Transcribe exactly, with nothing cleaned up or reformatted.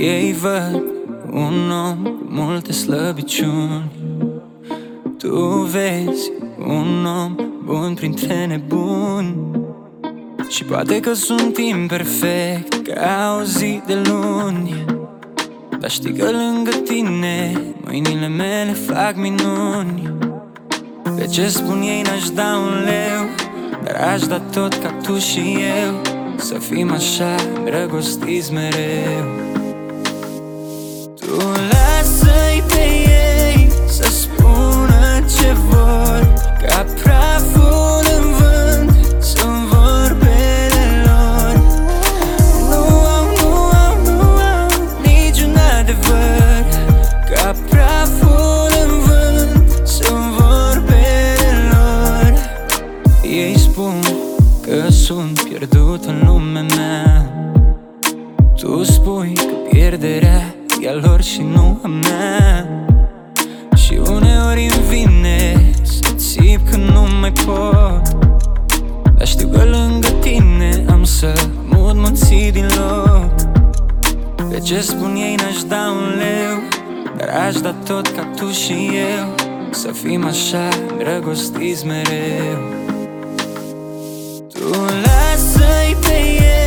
Ei văd un om cu multe slăbiciuni. Tu vezi un om bun printre nebuni. Și poate că sunt imperfect ca o zi de luni, dar știi că lângă tine mâinile mele fac minuni. De ce spun ei n-aș da un leu, dar aș da tot ca tu și eu, să fim așa îndrăgostiți mereu. Tu lasă-i pe ei să spună ce vor, ca praful în vânt sunt vorbele lor. Nu au, nu au, nu au niciun adevăr, ca praful în vânt sunt vorbele lor. Ei spun că sunt pierdut în lumea mea. Tu spui că pierderea e a lor și nu a mea. Și uneori îmi vine să țip că nu mai pot, dar știu că lângă tine am să mut munții din loc. De ce spun ei n-aș da un leu, dar aș da tot ca tu și eu, să fim așa îndrăgostiți mereu. Tu lasă-i pe ei